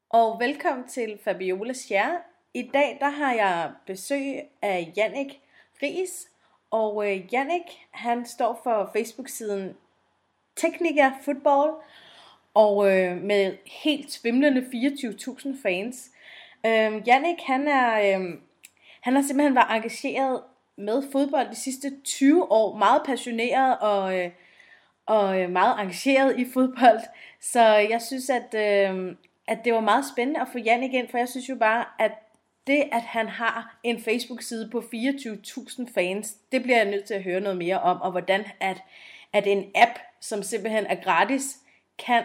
Og velkommen til Fabiola Share. I dag der har jeg besøg af Jannik Riis. Og Jannik, han står for Facebook-siden Teknika Football. Og med helt svimlende 24.000 fans. Jannik, han har simpelthen været engageret med fodbold de sidste 20 år. Meget passioneret og meget engageret i fodbold. Så jeg synes, at det var meget spændende at få Jannik ind, for jeg synes jo bare, at det, at han har en Facebook-side på 24.000 fans, det bliver jeg nødt til at høre noget mere om, og hvordan at en app, som simpelthen er gratis, kan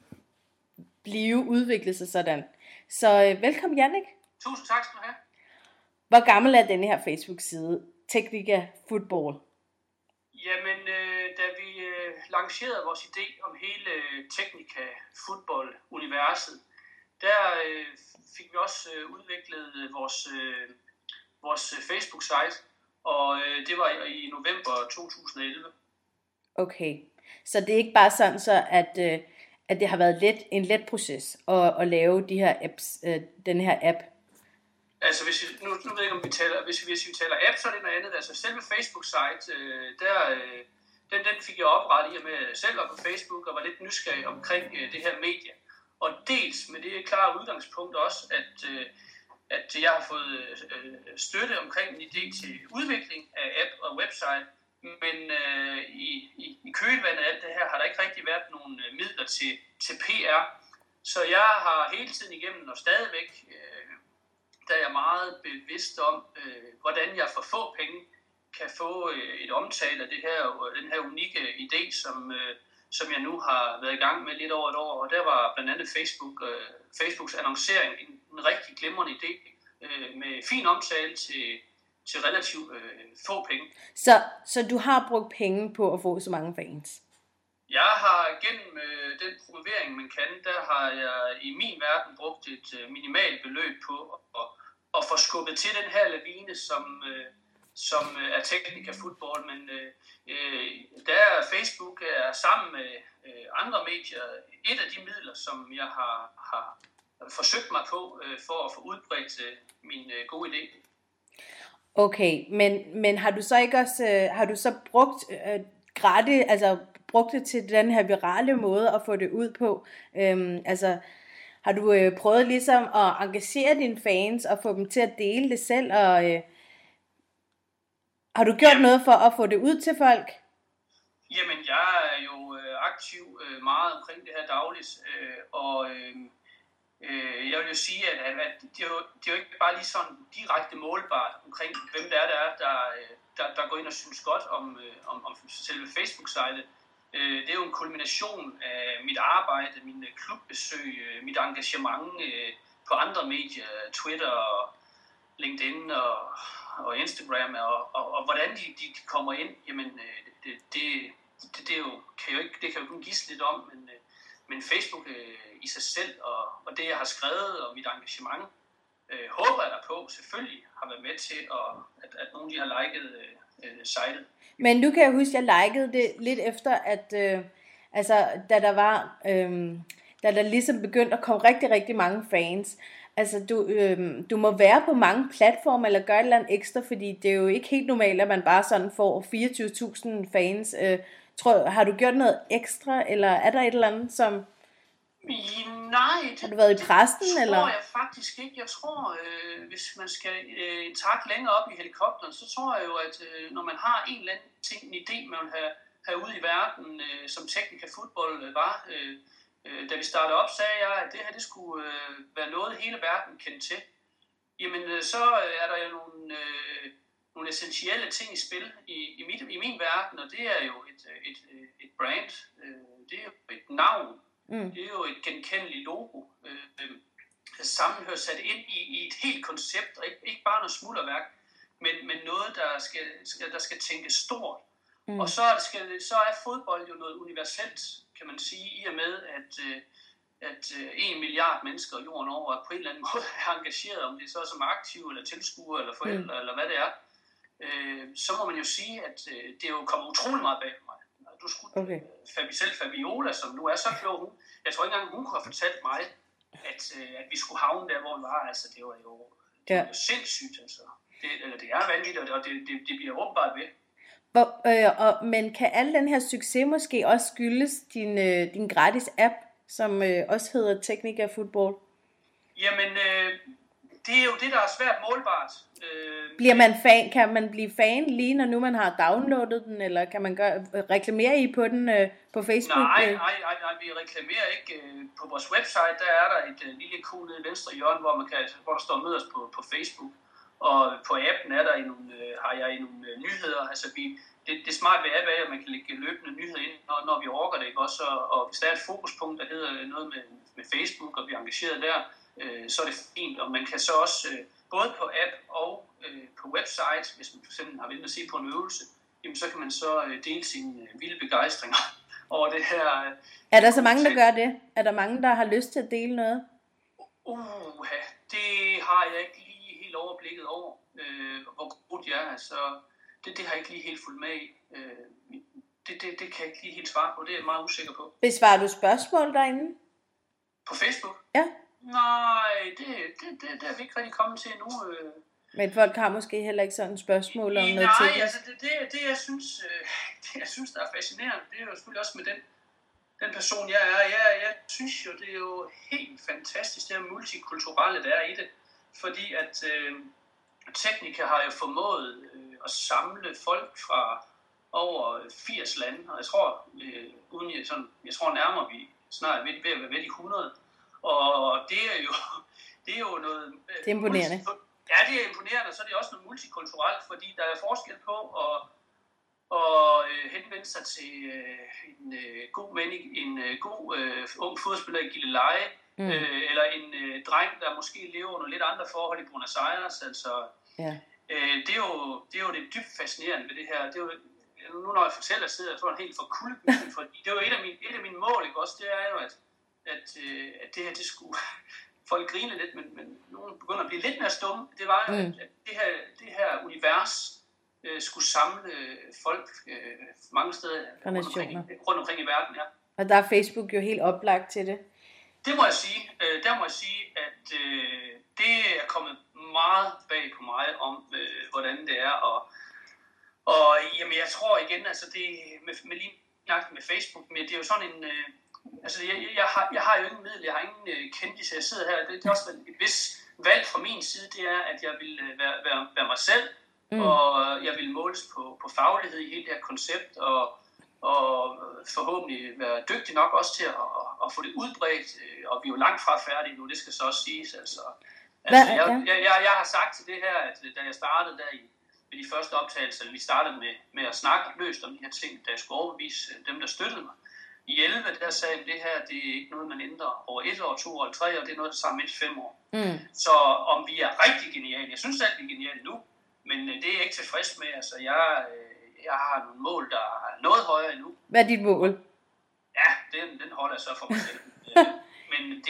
blive udviklet sig sådan. Så velkommen, Jannik. Tusind tak skal du have. Hvor gammel er denne her Facebook-side, Teknika Football? Jamen, da vi lancerede vores idé om hele Teknika Football-universet, der fik vi også udviklet vores Facebook-site, og det var i november 2011. Okay, så det er ikke bare sådan så, at det har været en let proces at lave de her apps, den her app? Altså, nu ved jeg ikke, om hvis vi taler app, så er det noget andet. Altså, selve Facebook-site, den fik jeg oprettet i og med, at jeg selv var på Facebook og var lidt nysgerrig omkring det her medie. Og dels med det klare udgangspunkt også, at jeg har fået støtte omkring en idé til udvikling af app og website, men i kølvandet af alt det her har der ikke rigtig været nogen midler til PR. Så jeg har hele tiden igennem og stadigvæk der er jeg meget bevidst om, hvordan jeg for få penge kan få et omtale af den her unikke idé, som jeg nu har været i gang med lidt over et år. Og der var blandt andet Facebooks annoncering en rigtig glimrende idé med fin omtale til relativt få penge. Så du har brugt penge på at få så mange fans? Jeg har gennem den promovering, man kan, der har jeg i min verden brugt et minimalt beløb på at få skubbet til den her lavine, som er Teknika Football. Men der Facebook er sammen med andre medier et af de midler, som jeg har forsøgt mig på for at få udbredt min gode idé. Okay, men har du så ikke også brugt gratis, altså brugt det til den her virale måde at få det ud på? Har du prøvet ligesom at engagere dine fans og få dem til at dele det selv? Og har du gjort noget for at få det ud til folk? Jamen, jeg er jo aktiv meget omkring det her dagligt, og jeg vil jo sige, at det er jo ikke bare lige sådan direkte målbart omkring, hvem der går ind og synes godt om selve Facebook-site. Det er jo en kulmination af mit arbejde, mine klubbesøg, mit engagement på andre medier, Twitter, LinkedIn og Instagram, og hvordan de kommer ind. Jamen, det kan jo kun gives lidt om, men Facebook i sig selv og det, jeg har skrevet og mit engagement, håber jeg på selvfølgelig har været med til, at nogen de har liket sitet. Men nu kan jeg huske, at jeg likede det lidt efter, at da der ligesom begyndte at komme rigtig, rigtig mange fans. Altså, du må være på mange platforme eller gøre et eller andet ekstra, fordi det er jo ikke helt normalt, at man bare sådan får 24.000 fans. Har du gjort noget ekstra, eller er der et eller andet, som... Nej, har du været i pressen, det eller? Tror jeg faktisk ikke. Jeg tror, hvis man skal en tak længere op i helikopteren, så tror jeg jo, at når man har en eller anden ting, en idé, man vil have ude i verden, som Teknika Football var, da vi startede op, sagde jeg, at det her det skulle være noget, hele verden kendte til. Jamen, så er der jo nogle essentielle ting i spil i min verden, og det er jo et brand, det er jo et navn. Det er jo et genkendeligt logo, sammenhørt sat ind i et helt koncept, og ikke bare noget smulderværk, men noget, der skal tænkes stort. Og så er fodbold jo noget universelt, kan man sige, i og med, at 1 milliard mennesker jorden over på en eller anden måde er engageret, om det så er som aktive, eller tilskuere, eller forældre, eller hvad det er. Så må man jo sige, at det jo kommer utrolig meget bag mig. Du skulle Fabiola, som nu er så klog, jeg tror ikke engang, hun kunne have fortalt mig, at vi skulle havne der, hvor vi var. Altså, det var jo sindssygt, altså. Det er vanvittigt, og det bliver åbenbart ved. Men kan al den her succes måske også skyldes din gratis app, som også hedder Teknika Football? Jamen, det er jo det, der er svært målbart. Kan man blive fan lige når nu man har downloadet den, eller kan man reklamere I på den på Facebook? Nej, vi reklamerer ikke. På vores website, der er der et lille ikon nede i venstre hjørne, hvor der står mød os på Facebook. Og på appen har jeg nogle nyheder. Altså det smarte ved appen er, at man kan lægge løbende nyheder ind, når vi orker det, ikke også? Og hvis der er et fokuspunkt, der hedder noget med Facebook, og vi er engageret der, så er det fint. Og man kan så også, både på app og på website, hvis man fx har ventet at se på en øvelse, jamen så kan man så dele sine vilde begejstringer over det her. Er der så mange, der gør det? Er der mange, der har lyst til at dele noget? Det har jeg ikke lige helt overblikket over, hvor godt jeg er. Altså, det har jeg ikke lige helt fulgt med i. Det kan jeg ikke lige helt svare på. Det er jeg meget usikker på. Besvarer du spørgsmål derinde? På Facebook? Ja. Nej, det er vi ikke rigtig kommet til endnu. Men folk har måske heller ikke sådan et spørgsmål om noget teknisk? Nej, altså det jeg synes, der er fascinerende, det er jo selvfølgelig også med den person, jeg er. Jeg synes jo, det er jo helt fantastisk, det her multikulturelle, der er i det. Fordi at Teknika har jo formået at samle folk fra over 80 lande, og jeg tror, jeg tror nærmere vi snart ved at være ved de 100. Og det er jo noget... Det er imponerende. Ja, det er imponerende, og så er det også noget multikulturelt, fordi der er forskel på at henvende sig til en god ung fodspiller i Gilleleje, eller en dreng, der måske lever under lidt andre forhold i Buenos Aires. Altså, det er jo det dybt fascinerende ved det her. Det er jo, nu når jeg fortæller, sidder jeg for en helt forkuldt, fordi det er jo et af mine mål, ikke også? Det er jo, at det her, det skulle... Folk griner lidt, men nogen begynder at blive lidt mere stumme. Det var jo, at det her univers skulle samle folk mange steder rundt omkring i verden. Ja. Og der er Facebook jo helt oplagt til det. Det må jeg sige. Der må jeg sige, at det er kommet meget bag på mig om, hvordan det er. Og jamen, jeg tror igen, altså det med lige med Facebook, men det er jo sådan en... Altså, jeg har jo ingen middel, jeg har ingen kendelse, jeg sidder her. Det er også et vis valg fra min side, det er, at jeg vil være mig selv, og jeg vil måles på faglighed i hele det her koncept, og forhåbentlig være dygtig nok også til at få det udbredt, og vi er jo langt fra færdige nu, det skal så også siges. Altså jeg har sagt til det her, at da jeg startede der ved de første optagelser, vi startede med at snakke løst om de her ting, da jeg skulle overbevise dem, der støttede mig. I 11, der sagde jeg, at det her, det er ikke noget, man ændrer over 1 år, 2 år eller 3 år, det er noget, der tager mindst 5 år. Så om vi er rigtig geniale, jeg synes, at vi er geniale nu, men det er jeg ikke tilfreds med. Altså, jeg har nogle mål, der er noget højere endnu. Hvad er dit mål? Ja, den holder jeg så for mig selv. Men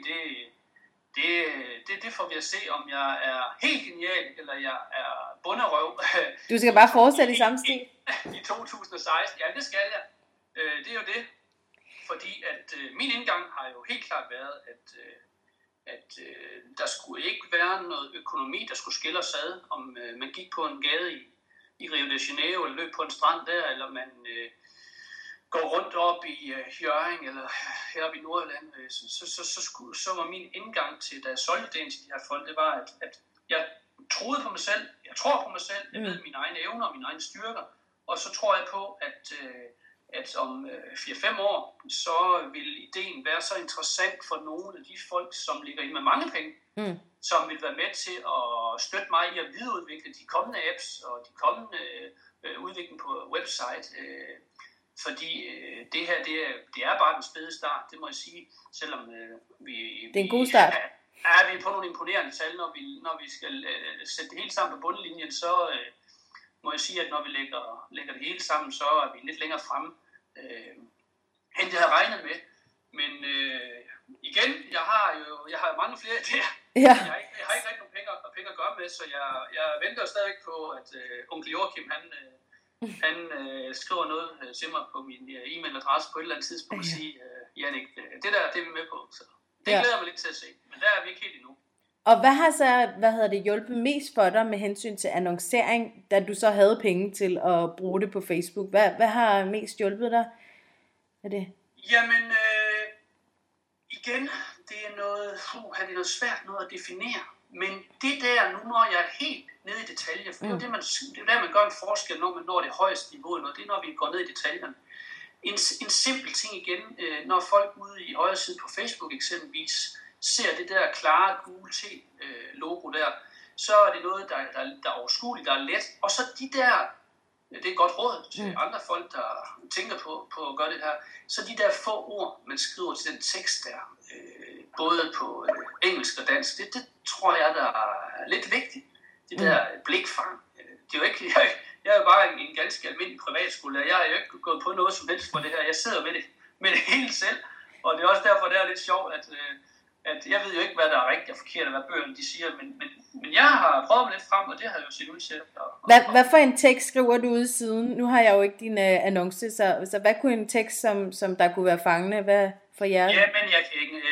det får vi at se, om jeg er helt genial, eller jeg er bunderøv. Du skal bare fortsætte i samme stil. I 2016, ja, det skal jeg. Det er jo det. Fordi at min indgang har jo helt klart været, at der skulle ikke være noget økonomi, der skulle skille os ad, om man gik på en gade i Rio de Janeiro, eller løb på en strand der, eller man går rundt op i Hjørring, eller heroppe i Nordjylland. Så var min indgang til, da jeg solgte det til de her folk, det var, at jeg troede på mig selv, jeg tror på mig selv, jeg ved mine egne evner og mine egne styrker, og så tror jeg på, at om 4-5 år, så vil ideen være så interessant for nogle af de folk, som ligger inde med mange penge, som vil være med til at støtte mig i at videreudvikle de kommende apps og de kommende udvikling på website. Fordi det her, det er bare den spæde start, det må jeg sige, selvom vi... Det er en god start. Ja, vi er på nogle imponerende tal, når vi skal sætte det hele sammen på bundlinjen, så må jeg sige, at når vi lægger det hele sammen, så er vi lidt længere fremme, end jeg havde regnet med. Men igen, jeg har mange flere idéer. Ja. Jeg har ikke rigtig nogen penge at gøre med, så jeg venter stadigvæk på, at onkel Joachim, han skriver noget til mig på min e-mailadresse på et eller andet tidspunkt og siger, Jannik, det er vi med på. Så. Det glæder mig lidt til at se, men der er vi ikke helt endnu. Og hvad har så, hjulpet mest for dig med hensyn til annoncering, da du så havde penge til at bruge det på Facebook? Hvad har mest hjulpet dig? Er det? Jamen, igen, det er noget svært noget at definere. Men det der, nu når jeg er helt nede i detaljer, for det er der, man gør en forskel, når man når det højeste niveau, det er, når vi går ned i detaljerne. En simpel ting igen, når folk ude i højre side på Facebook eksempelvis ser det der klare gule T-logo der, så er det noget, der er overskueligt, der er let. Og så de der, det er et godt råd til andre folk, der tænker på at gøre det her, så de der få ord, man skriver til den tekst der, både på engelsk og dansk, det tror jeg, der er lidt vigtigt. Det der blikfang. Det er jo ikke, jeg er jo bare en ganske almindelig privatskole. Jeg har jo ikke gået på noget som helst for det her. Jeg sidder med det hele selv. Og det er også derfor, det er lidt sjovt, at jeg ved jo ikke, hvad der er rigtigt og forkert, og hvad bøgerne de siger. Men jeg har prøvet lidt frem, og det har jeg jo set ud til. Hvad for en tekst skriver du ude siden? Nu har jeg jo ikke din annonce, så hvad kunne en tekst, som der kunne være fangende? Hvad for jer? Ja, men jeg kan ikke.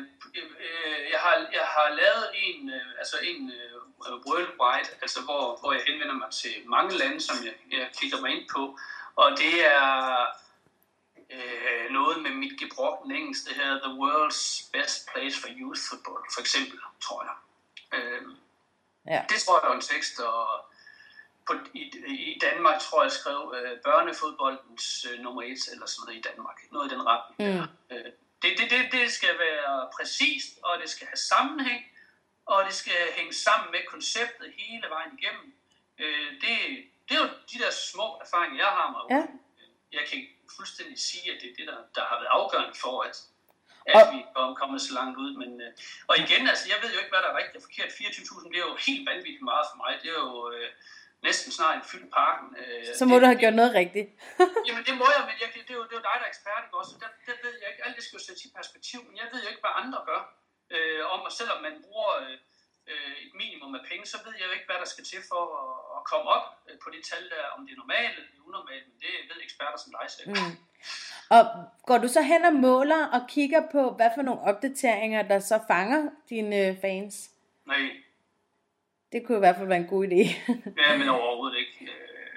Jeg har lavet en worldwide, altså hvor jeg henvender mig til mange lande, som jeg kigger mig ind på. Og det er noget med mit gebrokkende engelsk, det her The World's Best Place for Youth Football, for eksempel, tror jeg. Det tror jeg er en tekst, og i Danmark tror jeg skrev børnefodboldens nummer 1 eller sådan noget i Danmark. Noget i den retning. Det skal være præcist, og det skal have sammenhæng, og det skal hænge sammen med konceptet hele vejen igennem. Det er jo de der små erfaringer, jeg har med. Ja. Jeg kan fuldstændig sige, at det er det, der har været afgørende for, at vi er kommet så langt ud. Men, og igen, altså, jeg ved jo ikke, hvad der er rigtigt og forkert. 24.000 bliver jo helt vanvittigt meget for mig. Det er jo næsten snart en fyldt parken. Så må du have gjort noget rigtigt. Jamen det må jeg, men det er jo dig, der er ekspert, ikke også? Der ved jeg ikke, alt det skal jo sætte i perspektiv, men jeg ved jo ikke, hvad andre gør. Og selvom man bruger et minimum af penge, så ved jeg jo ikke, hvad der skal til for at komme op på det tal der, om det er normalt eller det er unormalt, men det ved eksperter som dig selv. Og går du så hen og måler og kigger på, hvad for nogle opdateringer, der så fanger dine fans? Nej. Det kunne i hvert fald være en god idé. Ja, men overhovedet ikke.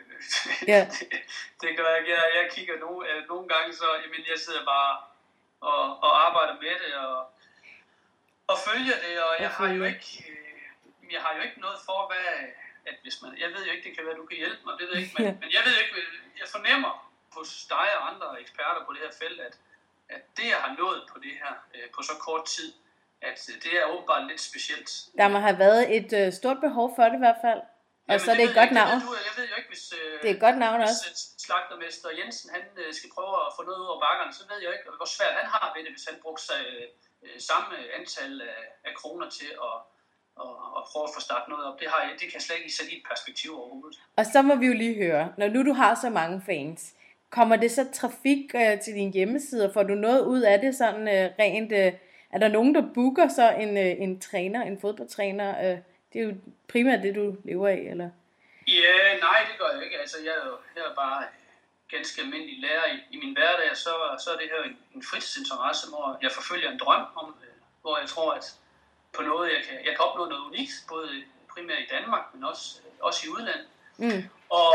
Det gør jeg ikke. Jeg kigger nogle gange, så jeg sidder bare og arbejder med det og følger det, og jeg har jo ikke noget for, at hvis man, jeg ved jo ikke, det kan være, du kan hjælpe mig, det ved jeg ikke, men jeg ved ikke, jeg fornemmer hos dig og andre eksperter på det her felt, at det, jeg har nået på det her på så kort tid, at det er åbenbart lidt specielt. Der må have været et stort behov for det i hvert fald. Og så er det et godt navn. Jeg ved jo ikke, hvis det er et godt navn også. Slagtermester Jensen, han skal prøve at få noget ud over bakkerne, så ved jeg ikke, hvor svært han har ved det, hvis han brugte sig samme antal af kroner til at prøve at få startet noget op. Det kan slet ikke sætte i et perspektiv overhovedet. Og så må vi jo lige høre, når nu du har så mange fans, kommer det så trafik til din hjemmeside? Får du noget ud af det sådan rent? Er der nogen, der booker så en træner, en fodboldtræner? Det er jo primært det, du lever af, eller? Ja, nej, det gør jeg ikke. Altså, jeg er bare ganske almindelig lærer i min hverdag, så er det her en fritidsinteresse, hvor jeg forfølger en drøm om, hvor jeg tror, at på noget, jeg kan opnå noget unikt, både primært i Danmark, men også i udlandet. Og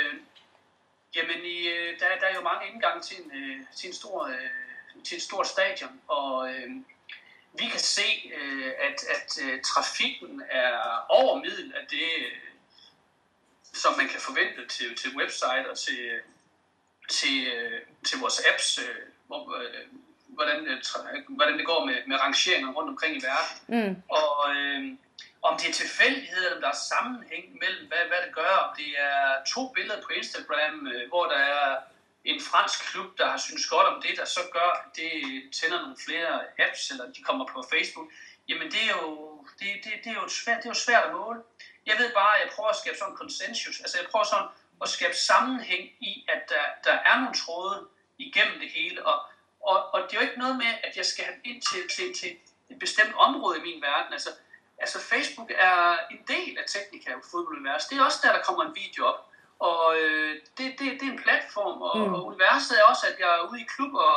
der er jo mange indgange til et stort stadion, og vi kan se, at trafikken er over middel af det, som man kan forvente til website og til vores apps, hvordan det går med rangeringer rundt omkring i verden. Og om det er tilfældighed, eller om der er sammenhæng mellem, hvad det gør. Om det er 2 billeder på Instagram, hvor der er en fransk klub, der har synes godt om det, der så gør, at det tænder nogle flere apps, eller de kommer på Facebook. Jamen det er jo svært at måle. Jeg ved bare, at jeg prøver at skabe sådan en konsensus. Altså jeg prøver sådan at skabe sammenhæng i, at der er nogle tråde igennem det hele. Og det er jo ikke noget med, at jeg skal have ind til et bestemt område i min verden. Altså Facebook er en del af Teknika fodboldunivers. Det er også der kommer en video op. Og det er en platform, og universet er også, at jeg er ude i klub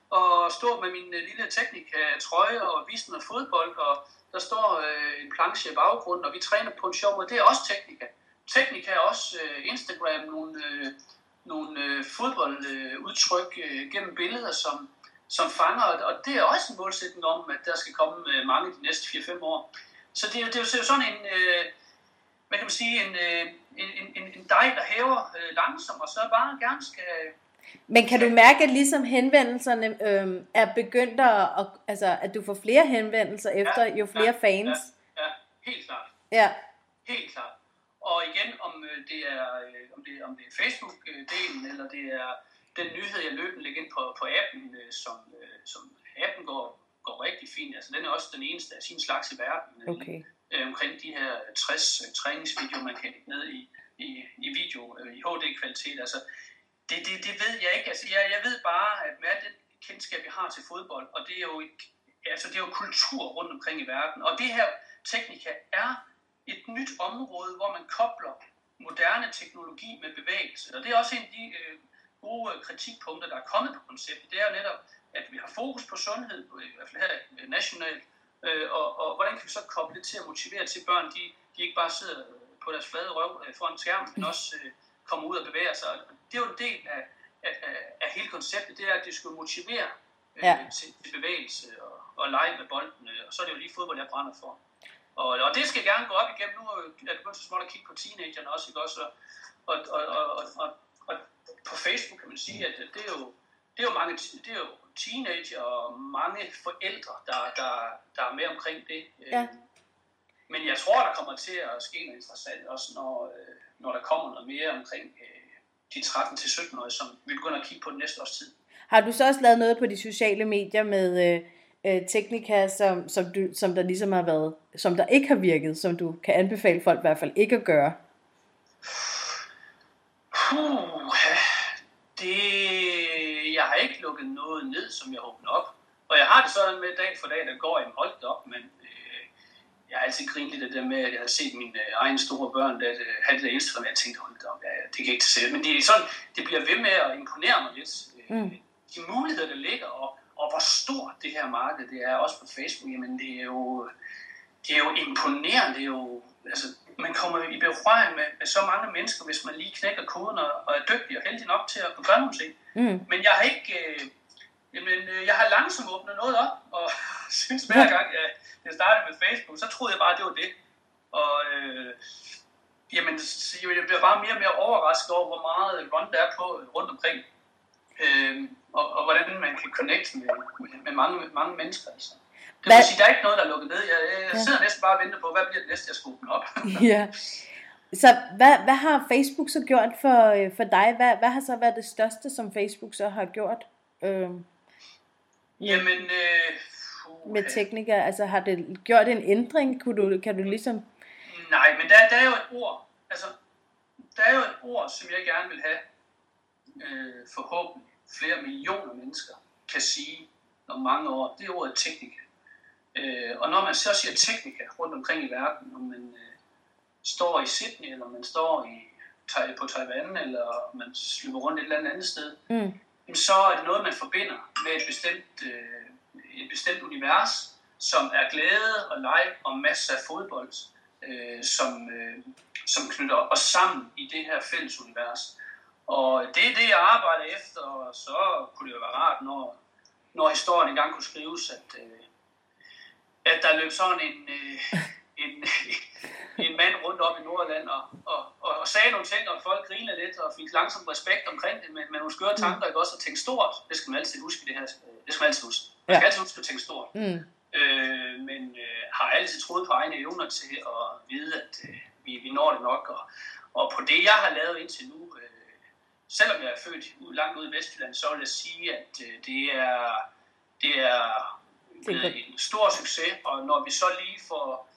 og stå med min lille Teknika-trøje og vise noget fodbold, og der står en planche i baggrunden, og vi træner på en sjov måde. Det er også Teknika. Teknika er også Instagram, nogle fodboldudtryk gennem billeder, som fanger, og det er også en målsætning om, at der skal komme mange de næste 4-5 år. Så det er jo sådan en, hvad kan man sige, en dej, der hæver langsomt, og så bare gerne skal... Men kan du mærke, at ligesom henvendelserne er begyndt at du får flere henvendelser efter jo flere fans? Ja, helt klart. Ja. Helt klart. Og igen, om det er Facebook-delen, eller det er den nyhed, jeg løbende lægger ind på appen, som appen går rigtig fint. Altså, den er også den eneste af sin slags i verden. Okay. Omkring de her 60 træningsvideoer, man kan lægge ned i video, i HD-kvalitet. Altså, det ved jeg ikke. Altså, jeg ved bare, at med det kendskab, vi har til fodbold, og det er jo kultur rundt omkring i verden. Og det her Teknika er et nyt område, hvor man kobler moderne teknologi med bevægelse. Og det er også en af de gode kritikpunkter, der er kommet på konceptet. Det er jo netop, at vi har fokus på sundhed, i hvert fald her nationalt, og hvordan kan vi så koble det til at motivere til børn, de ikke bare sidder på deres flade røv foran skærmen, men også kommer ud og bevæger sig. Det er jo en del af hele konceptet, det er, at det skal motivere til bevægelse og lege med bolden, og så er det jo lige fodbold, jeg brænder for. Og det skal gerne gå op igennem. Nu er det begyndt så småt at kigge på teenagerne også, ikke også? Og på Facebook kan man sige, at det er jo teenager og mange forældre, der er med omkring det. Ja. Men jeg tror, der kommer til at ske noget interessant også, når der kommer noget mere omkring de 13-17-årige, som vi begynder at kigge på den næste års tid. Har du så også lavet noget på de sociale medier med Teknika, som der ligesom har været, som der ikke har virket, som du kan anbefale folk i hvert fald ikke at gøre? Jeg har ikke lukket noget ned, som jeg åbner op. Og jeg har det sådan med dag for dag, der går jeg holdt op, men jeg har altid grinet lidt af det med, at jeg har set mine egne store børn, der havde det Instagram, og jeg tænkte, hold op, det kan jeg ikke se. Men det bliver ved med at imponere mig lidt. De muligheder, der ligger, og hvor stort det her marked det er, også på Facebook, jamen det er jo imponerende. Det er jo, altså, man kommer i berøring med så mange mennesker, hvis man lige knækker koden og er dygtig og heldig nok til at gøre nogle ting. Men jeg har ikke... jeg har langsomt åbnet noget op, og synes hver gang, jeg startede med Facebook, så troede jeg bare, at det var det. Og jeg bliver bare mere og mere overrasket over, hvor meget run der er på rundt omkring. Og hvordan man kan connecte med mange mennesker. Altså. Det vil sige, der er ikke noget, der er lukket ned. Jeg sidder næsten bare og venter på, hvad bliver det næste, jeg skal åbne op. Ja. Så hvad har Facebook så gjort for dig? Hvad har så været det største, som Facebook så har gjort? Med Teknika, altså har det gjort en ændring? Kan du ligesom... Nej, men der er jo et ord. Altså, der er jo et ord, som jeg gerne vil have forhåbentlig flere millioner mennesker kan sige om mange år. Det er ordet Teknika. Og når man så siger Teknika rundt omkring i verden, når man står i Sydney, eller man står på Taiwan, eller man løber rundt et eller andet sted, så er det noget, man forbinder med et bestemt univers, som er glæde og leg og masser af fodbold, som knytter os sammen i det her fælles univers. Og det er det, jeg arbejder efter, og så kunne det jo være rart, når historien engang kunne skrives, at der løb sådan en mand rundt op i Nordland og sagde nogle ting, og folk grinede lidt og fik langsomt respekt omkring det, med nogle skøre tanker, ikke også at tænke stort. Det skal man altid huske i det her. Det skal man altid huske. Man skal altid huske at tænke stort. Men har altid troet på egne evner til at vide, at vi når det nok. Og på det, jeg har lavet indtil nu, selvom jeg er født langt ude i Vestjylland, så vil jeg sige, at det er blevet en stor succes, og når vi så lige får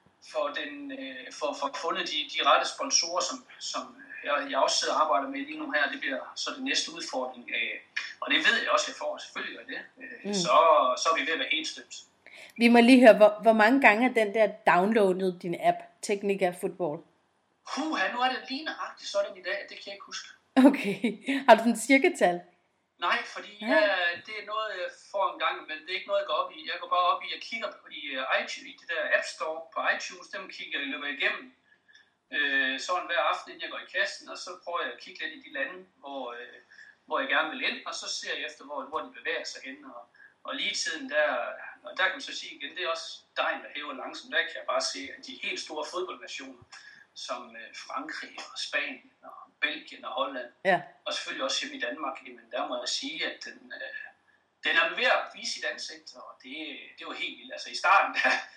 fundet de rette sponsorer, som jeg også sidder og arbejder med lige nu her, det bliver så den næste udfordring. Og det ved jeg også, jeg får, selvfølgelig gør det. Så er vi ved at være helt støbt. Vi må lige høre, hvor mange gange har den der downloadet din app, Teknika Football? Nu er det lige nøjagtigt sådan i dag, det kan jeg ikke huske. Okay, har du sådan en cirketal? Nej, fordi det er noget, jeg får en gang, men det er ikke noget, jeg går op i. Jeg går bare op i, jeg kigger i iTunes, i det der App Store på iTunes, dem kigger jeg løber igennem. Sådan hver aften, inden jeg går i kassen, og så prøver jeg at kigge lidt i de lande, hvor jeg gerne vil ind, og så ser jeg efter, hvor de bevæger sig hen. Og lige tiden der kan man så sige igen, det er også dejen, der hæver langsomt. Der kan jeg bare se, at de helt store fodboldnationer, som Frankrig og Spanien og Belgien og Holland, og selvfølgelig også hjemme i Danmark, jamen der må jeg sige, at den er ved at vise sit ansigt, og det var helt vildt. Altså i starten,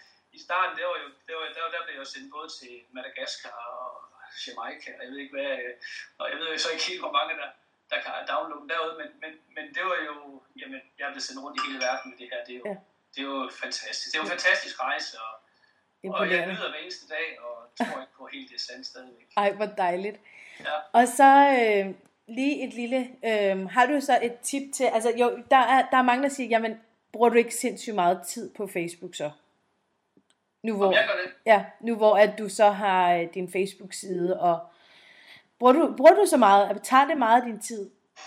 der blev jeg sendt både til Madagaskar og Jamaica, og jeg ved ikke hvad, og jeg ved jo så ikke helt, hvor mange der kan downloade derude, men det var jo, jamen jeg blev sendt rundt i hele verden med det her, det er jo fantastisk. Det er jo en fantastisk rejse, og jeg nyder hver eneste dag, og tror ikke på helt det sandt stadigvæk. Ej, hvor dejligt. Ja. Og så lige et lille, har du så et tip til, altså jo, der er mange, der siger, jamen, bruger du ikke sindssygt meget tid på Facebook så? Nu hvor, jeg gør det. Ja, nu hvor at du så har din Facebook-side, og bruger du så meget, tager det meget af din tid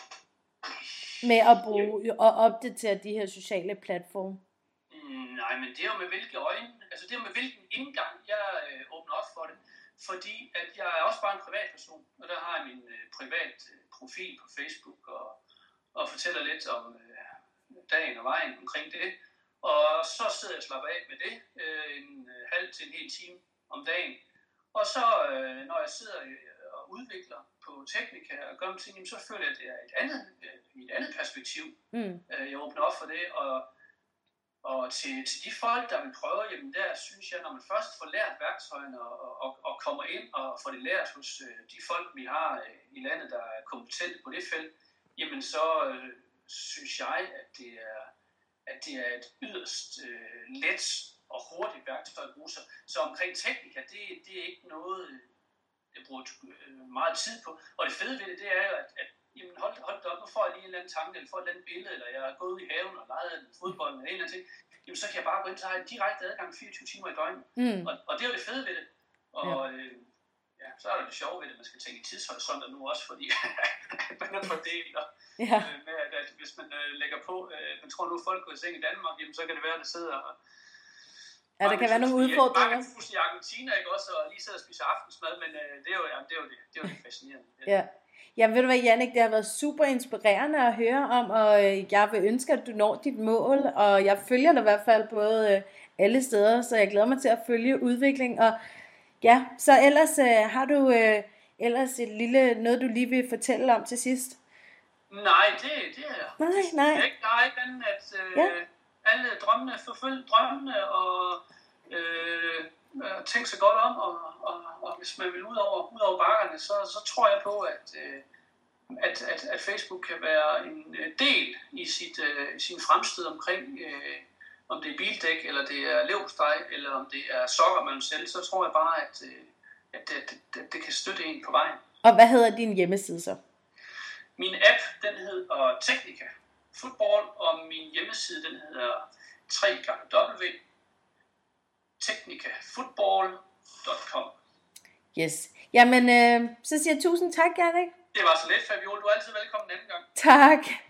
med at bruge og opdatere de her sociale platforme? Nej, men det er jo med hvilke øjne, altså det er jo med hvilken indgang jeg åbner op for det. Fordi at jeg er også bare en privatperson, og der har jeg min privat profil på Facebook og fortæller lidt om dagen og vejen omkring det. Og så sidder jeg og slapper af med det en halv til en hel time om dagen. Og så når jeg sidder og udvikler på Teknika og gør nogle ting, så føler jeg, at det er et andet perspektiv. Jeg åbner op for det, og til de folk, der vil prøve, jamen der synes jeg, når man først får lært værktøjerne og kommer ind og får det lært hos de folk, vi har i landet, der er kompetente på det felt, jamen så synes jeg, at det er et yderst let og hurtigt værktøj at bruge sig. Så omkring Teknika, det er ikke noget, jeg bruger meget tid på. Og det fede ved det er jo, at jamen hold det op, nu får jeg lige en eller anden tanke, eller får et eller andet billede, eller jeg er gået ud i haven og leget fodbold eller en eller anden ting, jamen så kan jeg bare gå ind, så har jeg direkte adgang 24 timer i døgnet. Og det er jo det fede ved det. Og så er det sjovt ved det, man skal tænke i tidshorisonter nu også, fordi man er fordelt, med at hvis man lægger på, man tror nu folk går i seng i Danmark, jamen så kan det være, at det sidder og der kan være nogle udfordringer. Mange i Argentina, ikke også, og lige sidder og spiser aftensmad, men det er jo det fascinerende. Ja, ved du hvad, Jannik, det har været super inspirerende at høre om, og jeg vil ønske, at du når dit mål, og jeg følger dig i hvert fald både alle steder, så jeg glæder mig til at følge udviklingen, og ja, så ellers har du ellers et lille, noget du lige vil fortælle om til sidst? Nej, det er Nej. Jeg har ikke andet, at alle drømmene, forfølge drømmene, og tænke sig godt om, og hvis man vil ud over bakkerne, så tror jeg på, at Facebook kan være en del i sin fremstød omkring, om det er bildæk, eller det er leverpostej, eller om det er sokker, man selv, så tror jeg bare, at det kan støtte en på vejen. Og hvad hedder din hjemmeside så? Min app, den hedder Teknika Football, og min hjemmeside, den hedder www.teknikafootball.com. Yes. Jamen, så siger jeg tusind tak, Jannik. Det var så let, Fabiola. Du er altid velkommen anden gang. Tak.